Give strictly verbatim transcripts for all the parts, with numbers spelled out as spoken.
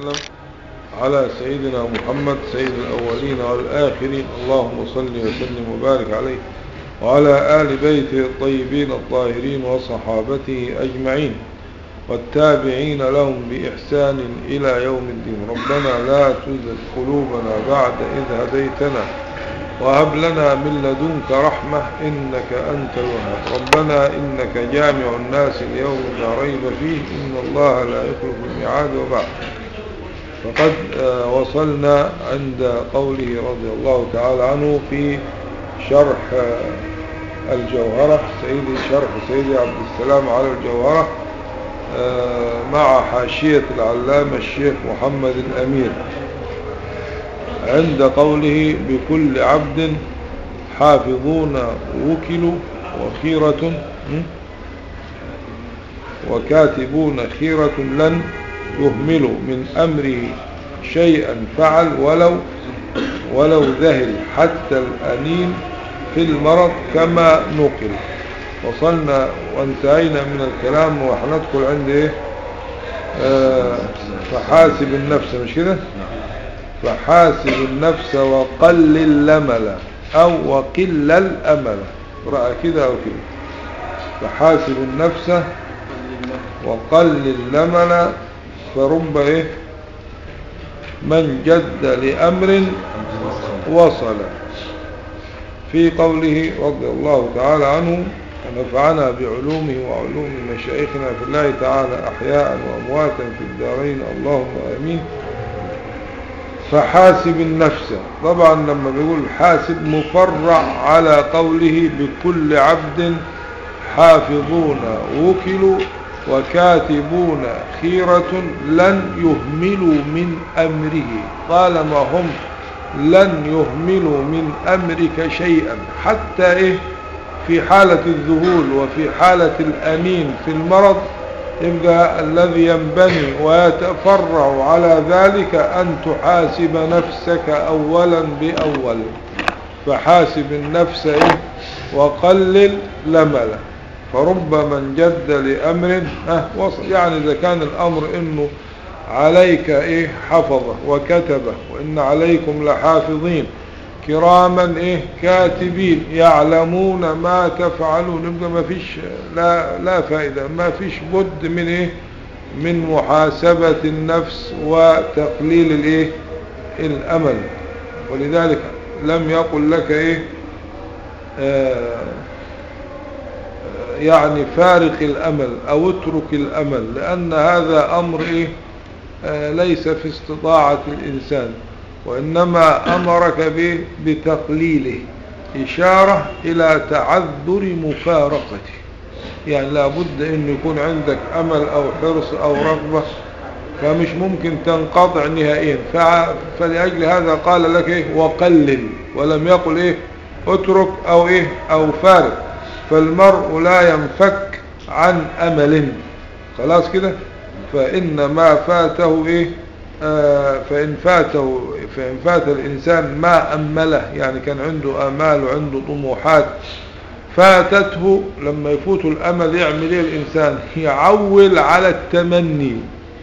وسلم على سيدنا محمد سيد الأولين والآخرين. اللهم صل وسلم وبارك عليه وعلى آل بيته الطيبين الطاهرين وصحابته أجمعين والتابعين لهم بإحسان إلى يوم الدين. ربنا لا تزغ قلوبنا بعد إذ هديتنا وهب لنا من لدنك رحمة إنك أنت الوهاب. ربنا إنك جامع الناس اليوم لا ريب فيه إن الله لا يخلف الميعاد. وبعد فقد وصلنا عند قوله رضي الله تعالى عنه في شرح الجوهرة سيدي شرح سيدي عبد السلام على الجوهرة مع حاشية العلامة الشيخ محمد الأمير عند قوله بكل عبد حافظون وكلوا وخيرة وكاتبون خيرة لن يهملوا من أمره شيئا فعل ولو ولو ذهل حتى الأنين في المرض كما نقل. وصلنا وانتهينا من الكلام وحندخل عند ايه آه فحاسب النفس مش كده فحاسب النفس وقلل الأمل أو وقل الأمل رأى كده أو كده. فحاسب النفس وقلل الأمل فرب إيه من جد لأمر وصل. في قوله رضي الله تعالى عنه ونفعنا بعلومه وعلوم مشايخنا في الله تعالى أحياء وأمواتا في الدارين اللهم آمين. فحاسب النفس طبعا لما بيقول حاسب مفرع على قوله بكل عبد حافظون وكلوا وكاتبون خيرة لن يهملوا من أمره. طالما هم لن يهملوا من أمرك شيئا حتى إيه في حالة الذهول وفي حالة الأنين في المرض يبقى الذي ينبني ويتفرع على ذلك أن تحاسب نفسك أولا بأول. فحاسب النفس إيه وقلل الأمل فرب من جد لأمر أه وصل. يعني إذا كان الأمر إنه عليك إيه حفظه وكتبه وإن عليكم لحافظين كراما إيه كاتبين يعلمون ما تفعلون يبقى ما فيش لا, لا فائدة ما فيش بد من إيه من محاسبة النفس وتقليل الإيه الأمل. ولذلك لم يقل لك إيه آه يعني فارق الأمل أو اترك الأمل لأن هذا أمر إيه آه ليس في استطاعة الإنسان وإنما أمرك به بتقليله إشارة إلى تعذر مفارقته. يعني لابد أن يكون عندك أمل أو حرص أو رغبة فمش ممكن تنقطع نهائيا. فلأجل هذا قال لك إيه وقلل ولم يقل إيه اترك أو إيه أو فارق. فالمرء لا ينفك عن أمل خلاص كده. فإن ما فاته إيه آه فإن فاته فإن فات الإنسان ما أمله يعني كان عنده آمال وعنده طموحات فاتته لما يفوت الأمل يعمل إيه الإنسان يعول على التمني.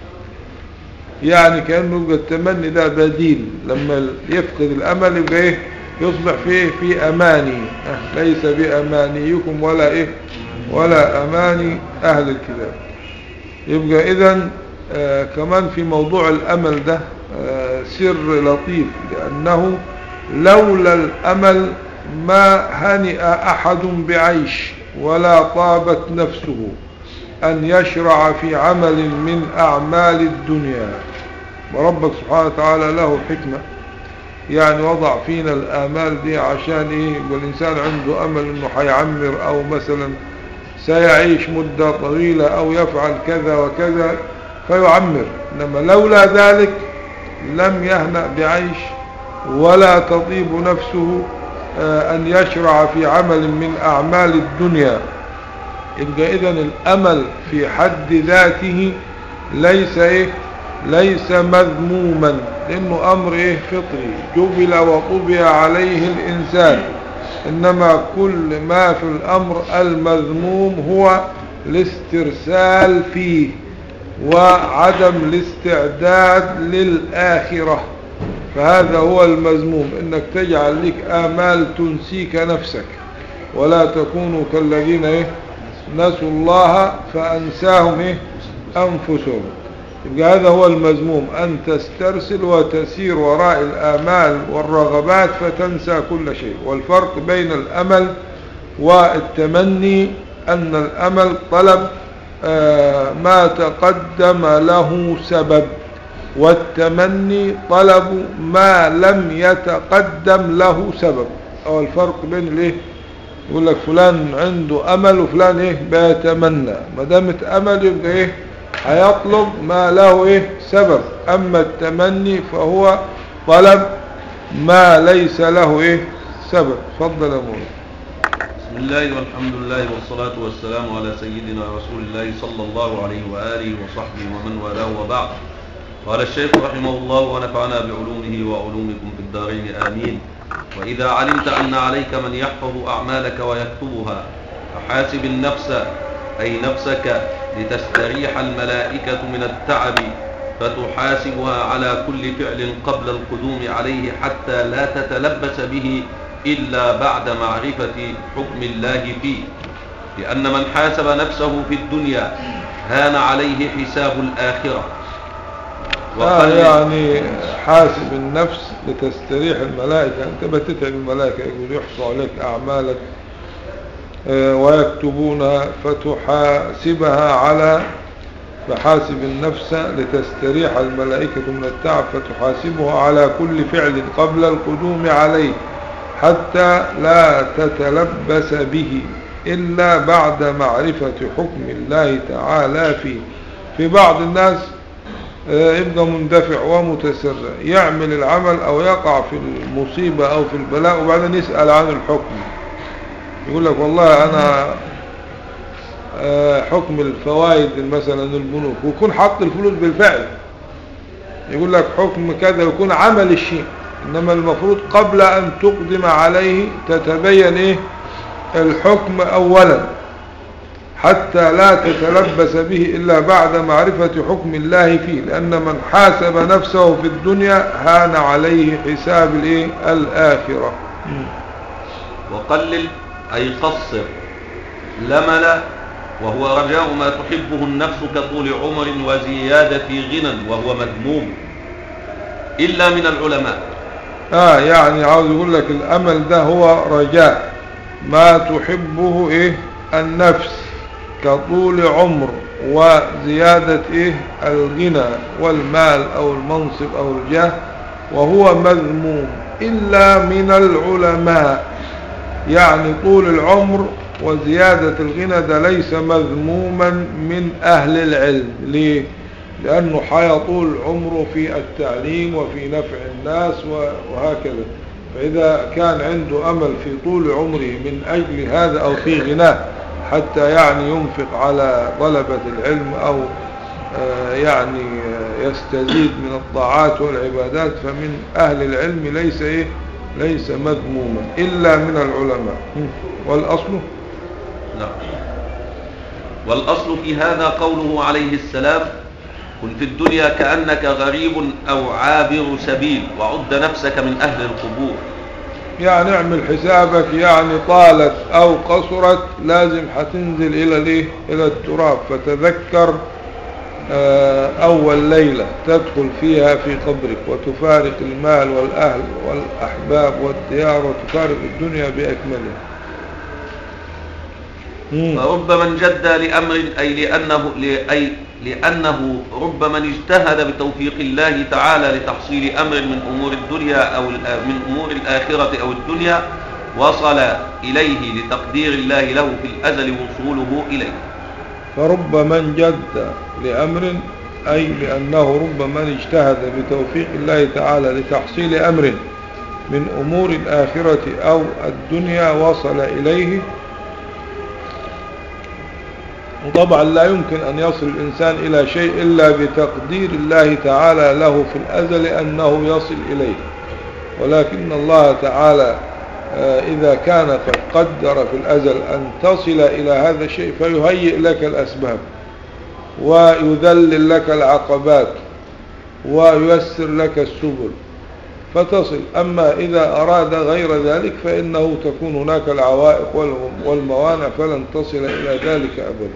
يعني كأنه يبقى التمني ده بديل لما يفقد الأمل يبقى إيه يصبح فيه في أماني آه ليس بأمانيكم ولا إيه ولا أماني أهل الكتاب. يبقى إذن آه كمان في موضوع الأمل ده آه سر لطيف لأنه لولا الأمل ما هنئ أحد بعيش ولا طابت نفسه أن يشرع في عمل من أعمال الدنيا. وربك سبحانه وتعالى له حكمة يعني وضع فينا الآمال دي عشان إيه والإنسان عنده أمل إنه حيعمر أو مثلا سيعيش مدة طويلة أو يفعل كذا وكذا فيعمر. إنما لولا ذلك لم يهنأ بعيش ولا تطيب نفسه أن يشرع في عمل من أعمال الدنيا. يبقى إذن الأمل في حد ذاته ليس إيه ليس مذموما لأنه أمر إيه فطري جبل وطبع عليه الإنسان. إنما كل ما في الأمر المذموم هو الاسترسال فيه وعدم الاستعداد للآخرة. فهذا هو المذموم، انك تجعل لك آمال تنسيك نفسك، ولا تكونوا كالذين إيه؟ نسوا الله فأنساهم إيه؟ أنفسهم. يبقى هذا هو المذموم، أن تسترسل وتسير وراء الآمال والرغبات فتنسى كل شيء. والفرق بين الأمل والتمني أن الأمل طلب آه ما تقدم له سبب، والتمني طلب ما لم يتقدم له سبب. أو الفرق بين الايه؟ يقول لك فلان عنده أمل وفلان ايه بيتمنى. ما دامت أمل يبقى ايه هيطلب ما له ايه سبب. أما التمني فهو طلب ما ليس له ايه سبب. فضل يا مولانا. بسم الله والحمد لله والصلاة والسلام على سيدنا رسول الله صلى الله عليه وآله وصحبه ومن والاه وبعد. قال الشيخ رحمه الله ونفعنا بعلومه وعلومكم في الدارين آمين. وإذا علمت أن عليك من يحفظ أعمالك ويكتبها فحاسب النفس أي نفسك لتستريح الملائكة من التعب، فتحاسبها على كل فعل قبل القدوم عليه حتى لا تتلبس به إلا بعد معرفة حكم الله فيه. لأن من حاسب نفسه في الدنيا هان عليه حساب الآخرة. آه يعني حاسب النفس لتستريح الملائكة. أنت بتتعب الملائكة، يقول يحصوا عليك أعمالك آه ويكتبونها، فتحاسبها على فحاسب النفس لتستريح الملائكة من التعب، فتحاسبها على كل فعل قبل القدوم عليه حتى لا تتلبس به إلا بعد معرفة حكم الله تعالى فيه. في بعض الناس يبقى مندفع ومتسرع، يعمل العمل أو يقع في المصيبة أو في البلاء وبعدين يسأل عن الحكم. يقول لك والله أنا حكم الفوائد مثلا البنوك، ويكون حط الفلوس بالفعل. يقول لك حكم كذا، ويكون عمل الشيء. إنما المفروض قبل أن تقدم عليه تتبين إيه الحكم أولا حتى لا تتلبس به إلا بعد معرفة حكم الله فيه. لأن من حاسب نفسه في الدنيا هان عليه حساب الإيه الآخرة. وقلل أي قصر لمل، وهو رجاء ما تحبه النفس كطول عمر وزيادة غنى، وهو مذموم إلا من العلماء. آه يعني عاوز يقول لك الأمل ده هو رجاء ما تحبه إيه النفس كطول عمر وزيادة إيه الغنى والمال أو المنصب أو الجاه، وهو مذموم إلا من العلماء. يعني طول العمر وزيادة الغنى ده ليس مذموما من أهل العلم. ليه؟ لأنه حيطول عمره في التعليم وفي نفع الناس وهكذا. فإذا كان عنده أمل في طول عمره من أجل هذا أو في غناه حتى يعني ينفق على طلبة العلم أو يعني يستزيد من الطاعات والعبادات، فمن أهل العلم ليس إيه ليس مذموما إلا من العلماء. والأصل نعم. والأصل في هذا قوله عليه السلام: كن في الدنيا كأنك غريب أو عابر سبيل، وعد نفسك من أهل القبور. يعني اعمل حسابك، يعني طالت أو قصرت لازم هتنزل إلى الايه إلى التراب. فتذكر أول ليلة تدخل فيها في قبرك وتفارق المال والأهل والأحباب والديار وتفارق الدنيا بأكملها. فرب من جد لأمر أي لأنه, أي لأنه رب من اجتهد بتوفيق الله تعالى لتحصيل أمر من أمور الدنيا أو من أمور الآخرة أو الدنيا، وصل إليه لتقدير الله له في الأزل وصوله إليه. فرب من جد لأمر أي لأنه رب من اجتهد بتوفيق الله تعالى لتحصيل أمر من أمور الآخرة أو الدنيا وصل إليه. وطبعا لا يمكن أن يصل الإنسان إلى شيء إلا بتقدير الله تعالى له في الأزل أنه يصل إليه. ولكن الله تعالى إذا كان قد قدر في الأزل أن تصل إلى هذا الشيء فيهيئ لك الأسباب. ويذلل لك العقبات وييسر لك السبل فتصل. أما إذا أراد غير ذلك فإنه تكون هناك العوائق والموانع فلن تصل إلى ذلك أبدا.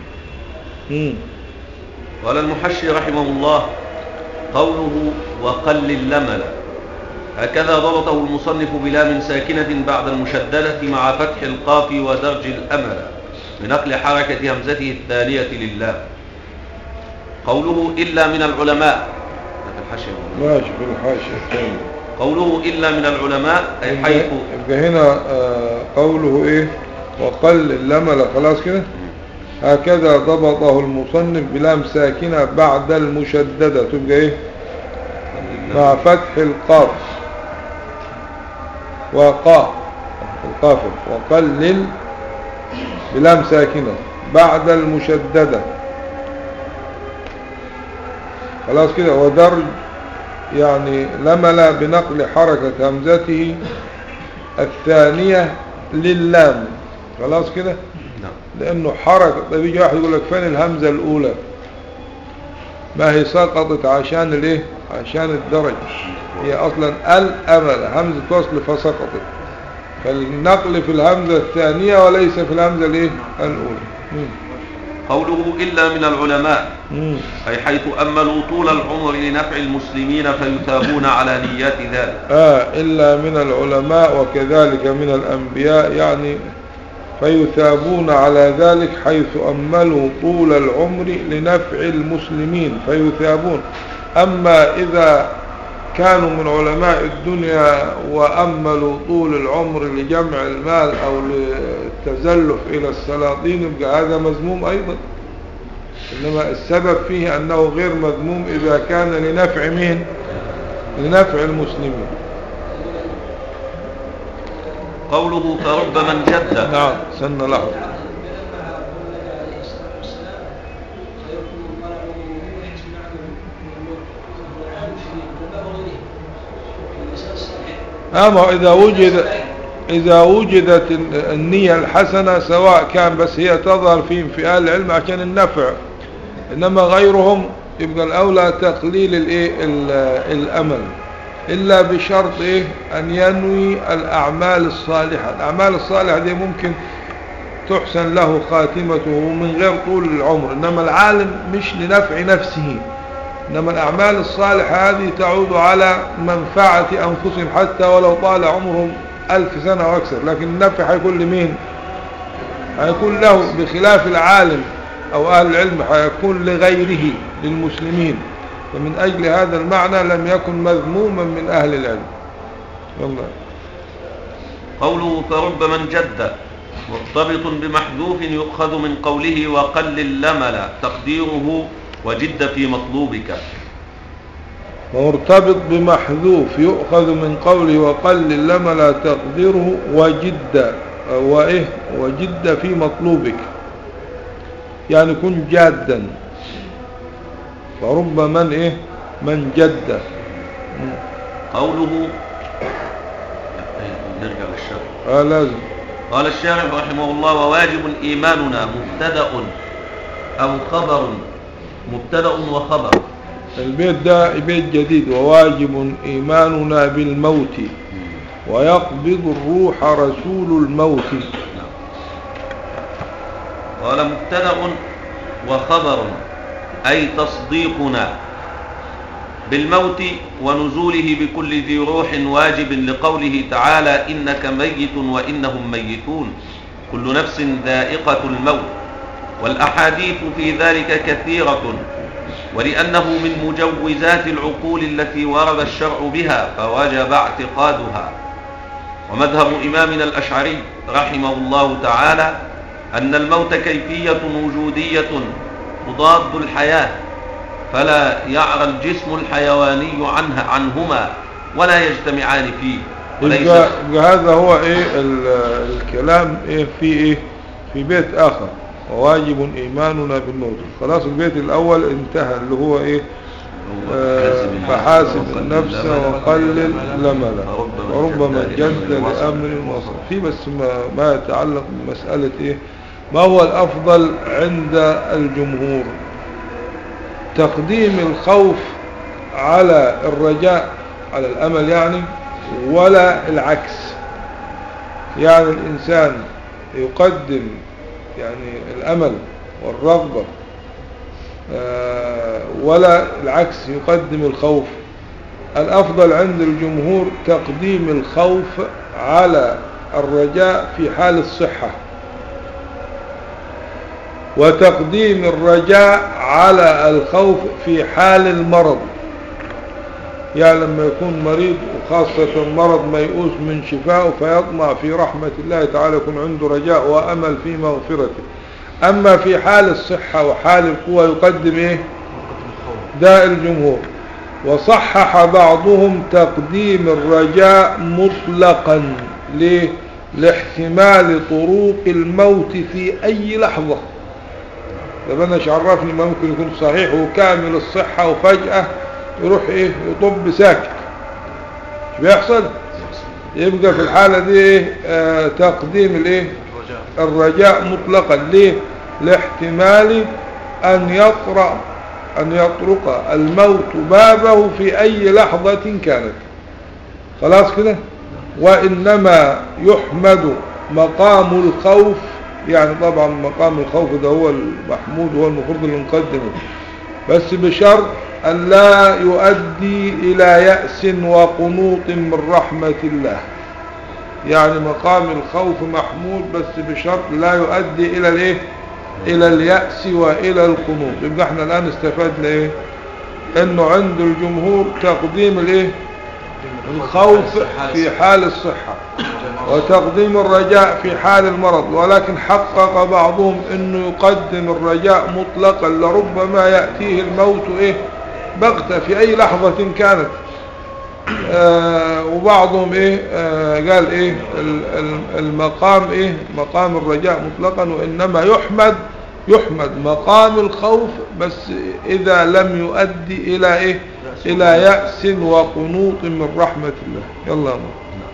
قال المحشي رحمه الله: قوله وقلل لملا، هكذا ضبطه المصنف بلام ساكنة بعد المشددة مع فتح القاف ودرج الأمل بنقل حركة همزته الثانية لله. قوله إلا من العلماء، ماشي في الحاشية الثانية. قوله إلا من العلماء أي حيث يبقى هنا آه قوله إيه وقلل لملا، خلاص كده. هكذا ضبطه المصنف بلام ساكنة بعد المشددة تبقى إيه مع فتح القاف وقاف القاف وقلل بلام ساكنة بعد المشددة، خلاص كده. ودرج يعني لملا بنقل حركة همزته الثانية لللام، خلاص كده. لأنه حركة. طيب يجي واحد يقول لك فين الهمزة الأولى؟ ما هي سقطت عشان الايه عشان الدرج، هي أصلا الأمل همزة وصل فسقطت، فالنقل في الهمزة الثانية وليس في الهمزة الايه الأولى. مم. قوله إلا من العلماء مم. أي حيث أملوا طول العمر لنفع المسلمين فيثابون على نيات ذلك. آه إلا من العلماء وكذلك من الأنبياء، يعني فيثابون على ذلك حيث أملوا طول العمر لنفع المسلمين فيثابون. أما إذا كانوا من علماء الدنيا وأملوا طول العمر لجمع المال أو للتزلف إلى السلاطين يبقى هذا مذموم أيضا. إنما السبب فيه أنه غير مذموم إذا كان لنفع مين؟ لنفع المسلمين. قوله فرب من جد. نعم سنة لحظة. أما إذا وجد إذا وجدت النية الحسنة سواء كان بس هي تظهر في في أهل العلم عشان النفع، إنما غيرهم يبقى الأولى تقليل الإيه الأمل، إلا بشرط إيه أن ينوي الأعمال الصالحة. الأعمال الصالحة دي ممكن تحسن له خاتمته من غير طول العمر، إنما العالم مش لنفع نفسه، إنما الأعمال الصالحة هذه تعود على منفعة أنفسهم حتى ولو طال عمرهم ألف سنة وأكثر، لكن النفع هيكون لمين؟ هيكون له، بخلاف العالم أو أهل العلم هيكون لغيره للمسلمين. فمن أجل هذا المعنى لم يكن مذموما من أهل العلم. والله. قوله فرب من جد مرتبط بمحذوف يؤخذ من قوله وقلل لملا، تقديره وجد في مطلوبك. مرتبط بمحذوف يؤخذ من قوله وقلل لملا، تقديره وجد وإيه وجد في مطلوبك، يعني كن جادا. فرب من إيه من جد. قوله نرجع للشرح. آه لازم. قال الشارح رحمه الله: وواجب إيماننا مبتدأ أو خبر، مبتدأ وخبر. البيت ده بيت جديد. وواجب إيماننا بالموت ويقبض الروح رسول الموت. قال مبتدأ وخبر أي تصديقنا بالموت ونزوله بكل ذي روح واجب، لقوله تعالى: إنك ميت وإنهم ميتون، كل نفس ذائقة الموت. والأحاديث في ذلك كثيرة، ولأنه من مجوزات العقول التي ورد الشرع بها فوجب اعتقادها. ومذهب إمامنا الأشعري رحمه الله تعالى أن الموت كيفية وجودية تضاد الحياة، فلا يعرى الجسم الحيواني عنها عنهما ولا يجتمعان فيه. يبقى هذا هو إيه الكلام إيه في إيه في بيت آخر: وواجب إيماننا بالموت. خلاص البيت الأول انتهى اللي هو إيه آه فحاسب النفس وقلل لملا وربما جد لأمر وصل. في بس ما, ما يتعلق بمسألة إيه ما هو الأفضل عند الجمهور. تقديم الخوف على الرجاء، على الأمل يعني، ولا العكس. يعني الإنسان يقدم يعني الأمل والرغبة ولا العكس يقدم الخوف. الأفضل عند الجمهور تقديم الخوف على الرجاء في حال الصحة، وتقديم الرجاء على الخوف في حال المرض. يعني لما يكون مريض وخاصة مرض ميؤوس من شفائه فيطمع في رحمة الله تعالى، يكون عنده رجاء وأمل في مغفرته. أما في حال الصحة وحال القوة يقدم إيه؟ ده الجمهور. وصحح بعضهم تقديم الرجاء مطلقا. ليه؟ لاحتمال طروق الموت في أي لحظة. ده أنا عرفني ما ممكن يكون صحيح وكامل الصحة وفجأة يروح إيه؟ يطب ساكت. شو بيحصل؟ يبقى في الحالة دي إيه؟ آه تقديم الإيه؟ الرجاء مطلقا. ليه؟ لاحتمال أن يطرق أن يطرق الموت بابه في أي لحظة كانت. خلاص كده. وإنما يحمد مقام الخوف، يعني طبعا مقام الخوف ده هو المحمود، هو المفروض اللي نقدمه، بس بشرط أن لا يؤدي إلى يأس وقنوط من رحمة الله. يعني مقام الخوف محمود بس بشرط لا يؤدي إلى الإيه؟ إلى اليأس وإلى القنوط. يبقى احنا الآن استفدنا إيه؟ إنه عند الجمهور تقديم الإيه؟ الخوف في حال الصحة، وتقديم الرجاء في حال المرض. ولكن حقق بعضهم إنه يقدم الرجاء مطلقا لربما يأتيه الموت إيه؟ بغتة في أي لحظة كانت. آه وبعضهم إيه؟ آه قال إيه؟ المقام إيه؟ مقام الرجاء مطلقا، وإنما يحمد يحمد مقام الخوف بس إذا لم يؤدي إلى إيه؟ إلى يأس وقنوط من رحمة الله. يلا يا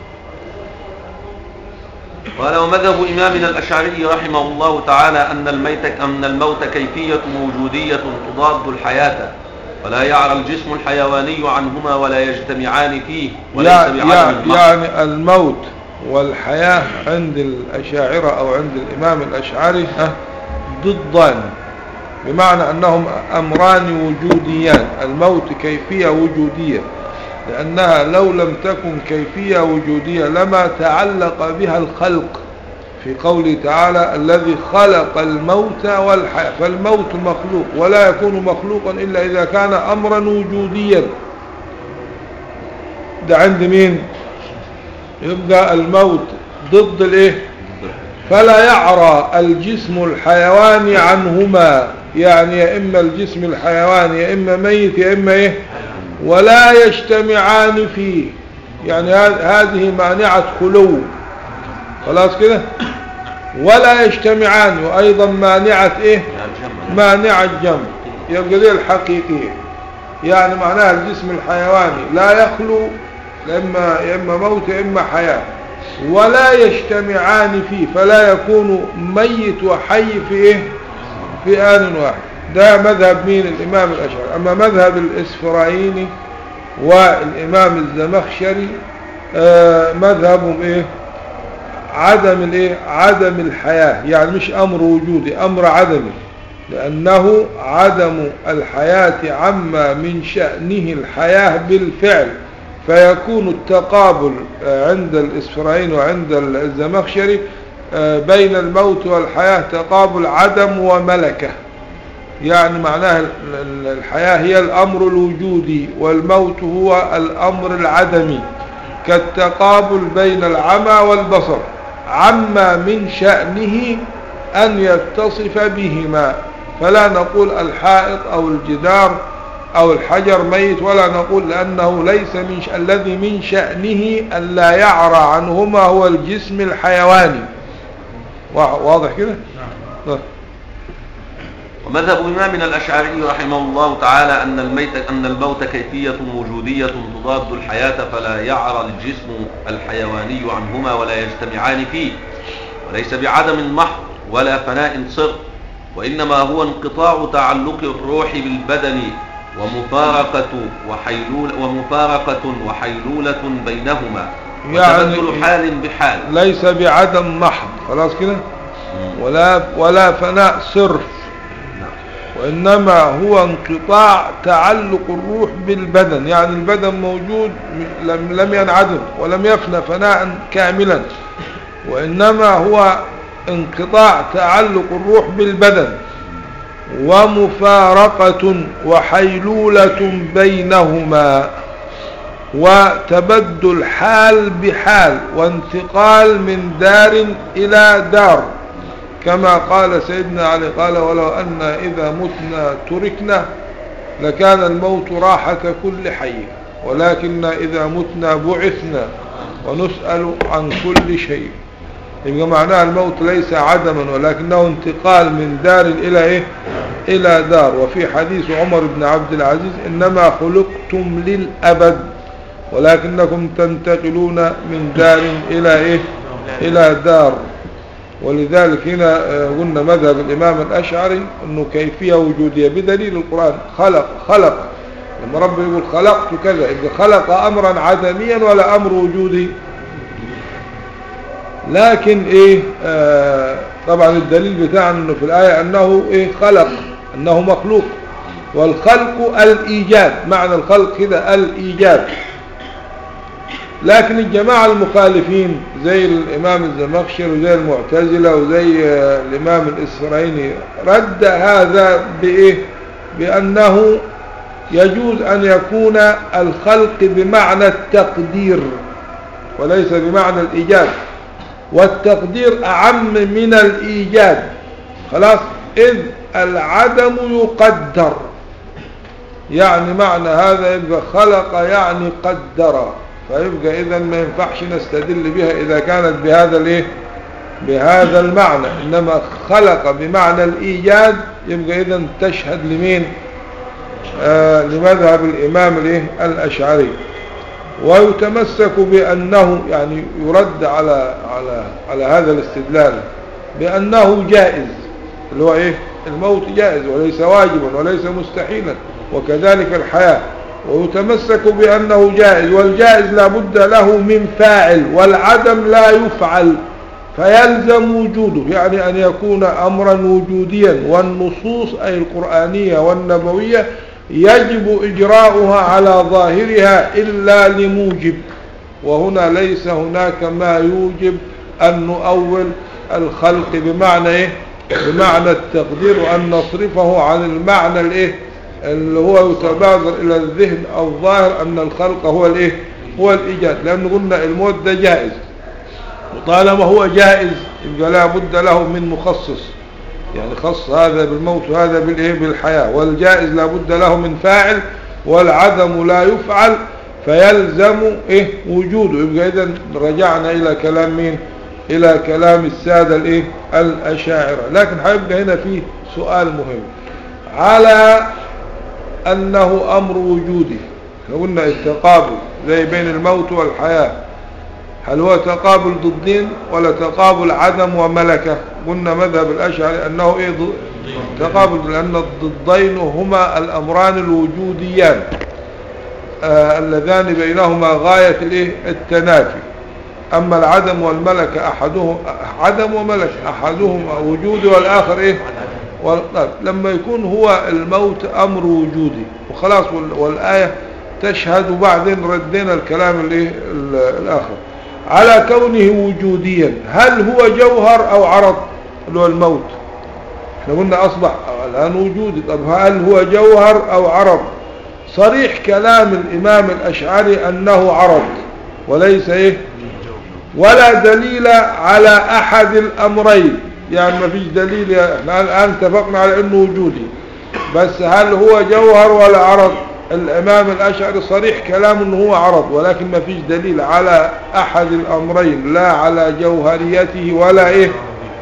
قال: ومذهب إمامنا الأشعري رحمه الله تعالى أن الميت أن الموت كيفية موجودية تضاد الحياة، ولا يعرى الجسم الحيواني عنهما ولا يجتمعان فيه، وليس بعدم المحض. يعني الموت والحياة عند الأشاعرة أو عند الإمام الأشعري ضدان، بمعنى أنهم أمران وجوديان. الموت كيفية وجودية، لأنها لو لم تكن كيفية وجودية لما تعلق بها الخلق، في قوله تعالى: الذي خلق الموت والحياة. فالموت مخلوق ولا يكون مخلوقا إلا إذا كان أمرا وجوديا. ده عند مين؟ يبقى الموت ضد الايه؟ فلا يعرى الجسم الحيواني عنهما، يعني يا إما الجسم الحيواني يا إما ميت يا إما إيه، ولا يجتمعان فيه. يعني هذه مانعة خلو. خلاص كده. ولا يجتمعان، وأيضا مانعة إيه؟ مانعة جمع. يبقى دي الحقيقية. يعني معناها الجسم الحيواني لا يخلو، إما يا إما موت يا إما حياة، ولا يجتمعان فيه، فلا يكون ميت وحي في إيه؟ في آن واحد. ده مذهب مين؟ الإمام الأشعري. أما مذهب الإسفرايني والإمام الزمخشري آه مذهبهم إيه؟ عدم الإيه؟ عدم الحياة. يعني مش أمر وجودي، أمر عدمي، لأنه عدم الحياة عما من شأنه الحياة بالفعل. فيكون التقابل عند الإسفرايني وعند الزمخشري بين الموت والحياة تقابل عدم وملكة. يعني معناها الحياة هي الأمر الوجودي والموت هو الأمر العدمي، كالتقابل بين العمى والبصر، عما من شأنه أن يتصف بهما. فلا نقول الحائط أو الجدار أو الحجر ميت، ولا نقول لأنه ليس من ش... الذي من شأنه أن لا يعرى عنهما هو الجسم الحيواني. واضح كده؟ نعم. ومذهب إمامنا الأشعري رحمه الله تعالى أن الميت أن الموت كيفية وجودية تضاد الحياة، فلا يعرى الجسم الحيواني عنهما ولا يجتمعان فيه، وليس بعدم محض ولا فناء صر، وإنما هو انقطاع تعلق الروح بالبدن ومفارقة وحيلول ومفارقة وحيلولة بينهما يعني وتبدل حال بحال، ليس بعدم محض خلاص كده، ولا ولا فناء صرف، وإنما هو انقطاع تعلق الروح بالبدن، يعني البدن موجود لم لم ينعدم ولم يفنى فناء كاملا، وإنما هو انقطاع تعلق الروح بالبدن ومفارقة وحيلولة بينهما وتبدل حال بحال وانتقال من دار إلى دار، كما قال سيدنا علي قال ولو أن إذا متنا تركنا لكان الموت راحة كل حي، ولكن إذا متنا بعثنا ونسأل عن كل شيء. يبقى معناها الموت ليس عدما ولكنه انتقال من دار إلى إيه؟ إلى دار. وفي حديث عمر بن عبد العزيز إنما خلقتم للأبد ولكنكم تنتقلون من دار إلى إيه؟ إلى دار. ولذلك هنا قلنا مذهب الإمام الأشعري أنه كيفية وجودية بدليل القرآن. خلق خلق لما رب يقول خلقت كذا، إذا خلق أمرا عدميا ولا أمر وجودي. لكن إيه آه طبعا الدليل بتاعنا أنه في الآية أنه إيه خلق، أنه مخلوق، والخلق الإيجاد، معنى الخلق كده الإيجاد. لكن الجماعة المخالفين زي الإمام الزمخشري وزي المعتزلة وزي الإمام الإسرائيلي رد هذا بإيه؟ بأنه يجوز أن يكون الخلق بمعنى التقدير وليس بمعنى الإيجاد، والتقدير أعم من الإيجاد. خلاص، إذ العدم يقدر، يعني معنى هذا يبقى خلق يعني قدر، فيبقى إذا ما ينفعش نستدل بها إذا كانت بهذا الايه بهذا المعنى، إنما خلق بمعنى الإيجاد يبقى إذا تشهد لمين؟ آه لمذهب الإمام الايه الأشعري. ويتمسك بأنه يعني يرد على على على هذا الاستدلال بأنه جائز، اللي هو إيه الموت جائز وليس واجبا وليس مستحيلا، وكذلك الحياة. ويتمسك بأنه جائز، والجائز لا بد له من فاعل، والعدم لا يفعل فيلزم وجوده، يعني أن يكون أمرا وجوديا، والنصوص أي القرآنية والنبوية يجب إجراؤها على ظاهرها إلا لموجب، وهنا ليس هناك ما يوجب أن نؤول الخلق بمعنى إيه؟ بمعنى التقدير، وأن نصرفه عن المعنى الإيه اللي هو يتبادر إلى الذهن أو الظاهر أن الخلق هو الإيه هو الإيجاد، لأن قلنا الموت ده جائز، وطالما هو جائز يبقى لا بد له من مخصص، يعني خص هذا بالموت وهذا بالإيه بالحياة. والجائز لا بد له من فاعل، والعدم لا يفعل فيلزم إيه وجوده. يبقى إذن رجعنا إلى كلام مين؟ إلى كلام السادة الإيه الأشاعرة. لكن هيبقى هنا فيه سؤال مهم على أنه أمر وجودي. قلنا التقابل زي بين الموت والحياة، هل هو تقابل ضدين ولا تقابل عدم وملكة؟ قلنا مذهب الأشعري أنه إيه تقابل، لأن الضدين هما الأمران الوجوديان آه اللذان بينهما غاية الإيه التنافي. أما العدم والملكة أحدهم عدم وملك، أحدهما وجود والآخر إيه لما يكون هو الموت أمر وجودي وخلاص، والآية تشهد، وبعدين ردينا الكلام الايه الآخر على كونه وجوديا. هل هو جوهر أو عرض اللي هو الموت؟ احنا قلنا أصبح الآن وجودي، طب هل هو جوهر أو عرض؟ صريح كلام الإمام الأشعري أنه عرض وليس إيه، ولا دليل على أحد الأمرين، يعني ما فيش دليل. احنا الآن اتفقنا على أنه وجودي، بس هل هو جوهر ولا عرض؟ الإمام الأشعري صريح كلام أنه هو عرض، ولكن ما فيش دليل على أحد الأمرين، لا على جوهريته ولا إيه.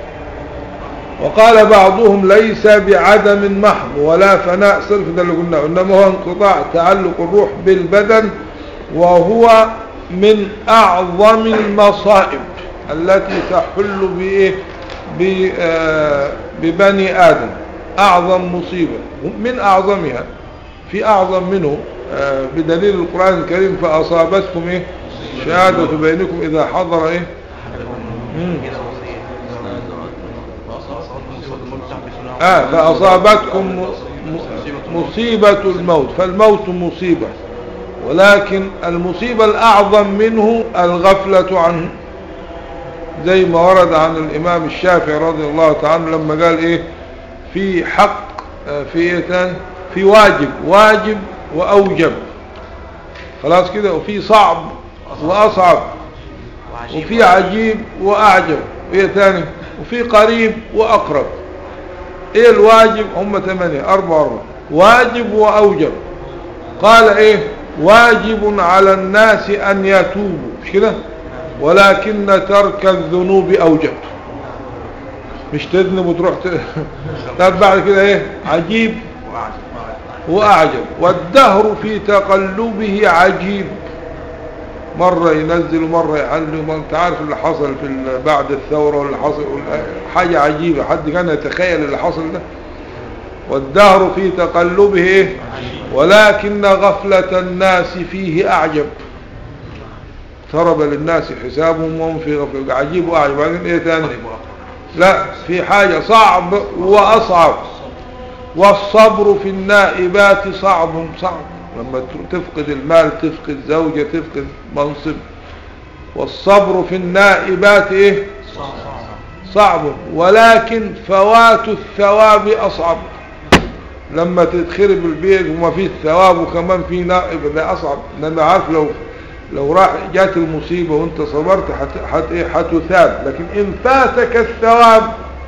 وقال بعضهم ليس بعدم محض ولا فناء صرف، ده اللي قلنا، إنما هو انقطاع تعلق الروح بالبدن، وهو من أعظم المصائب التي تحل بإيه ببني آدم أعظم مصيبة من أعظمها، في أعظم منه آه بدليل القرآن الكريم فأصابتكم إيه شهادة بينكم إذا حضر إيه آه فأصابتكم مصيبة الموت، فالموت مصيبة، ولكن المصيبة الأعظم منه الغفلة عنه، زي ما ورد عن الإمام الشافعي رضي الله تعالى لما قال إيه في حق في إيه تاني في واجب واجب وأوجب، خلاص كده، وفي صعب وأصعب، وفي عجيب وأعجب، وإيه تاني وفي قريب وأقرب. إيه الواجب؟ هم ثمانية أربعة أربعة واجب وأوجب. قال إيه واجب على الناس أن يتوبوا، مش كده، ولكن ترك الذنوب أوجب. مش تذنب وتروح طب بعد كده إيه عجيب وأعجب. والدهر في تقلبه عجيب، مرة ينزل ومرة يعلي، وما انت عارف اللي حصل في بعد الثورة واللي حصل حاجة عجيبة، حد كان يتخيل اللي حصل ده. والدهر في تقلبه إيه ولكن غفلة الناس فيه أعجب، اقترب للناس حسابهم وهم في غفلة. عجيب وأعجب. بعدين إيه تاني؟ لا، في حاجة صعب وأصعب. والصبر في النائبات صعب صعب، لما تفقد المال، تفقد زوجة، تفقد منصب. والصبر في النائبات إيه صعب، ولكن فوات الثواب أصعب. لما تتخرب البيت وما فيه الثواب وكمان فيه نائب، ده أصعب. لأنه عارف لو لو راح جات المصيبة وانت صبرت حت ايه حتثاب، لكن إن فاتك الثواب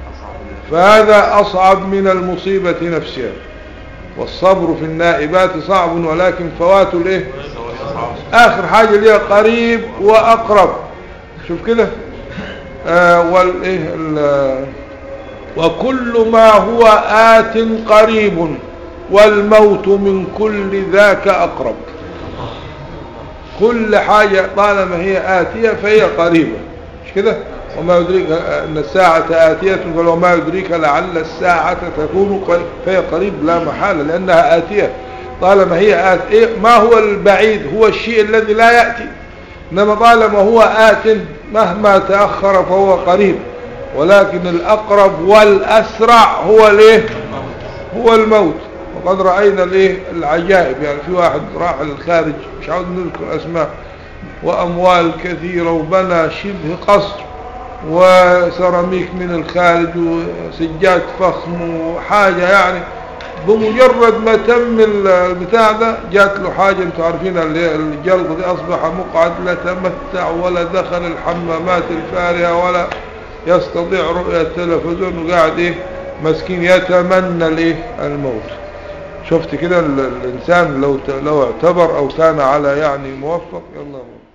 فهذا أصعب من المصيبة نفسها. والصبر في النائبات صعب، ولكن فوات الايه آخر حاجة اللي هي قريب وأقرب. شوف كده آه والايه وكل ما هو آت قريب والموت من كل ذاك أقرب. كل حاجة طالما هي آتية فهي قريبة، مش كده؟ وما يدريك أن الساعة آتية، وما يدريك لعل الساعة تكون قريب، فهي قريب لا محالة لأنها آتية. طالما هي آتية، ما هو البعيد؟ هو الشيء الذي لا يأتي، إنما طالما هو آت مهما تأخر فهو قريب. ولكن الأقرب والأسرع هو الايه هو الموت. وقد رأينا الايه العجائب، يعني في واحد راح للخارج، مش عاوز نذكر اسماء، وأموال كثيرة وبنى شبه قصر وسيراميك من الخارج وسجاد فخم وحاجة، يعني بمجرد ما تم البتاع ده جات له حاجة. انتوا عارفين الجلد دي أصبح مقعد، لا تمتع ولا دخل الحمامات الفارهة ولا يستطيع رؤية التلفزيون، وقاعد ايه مسكين يتمنى الايه الموت. شفت كده الانسان لو لو اعتبر او كان على يعني موفق. يلا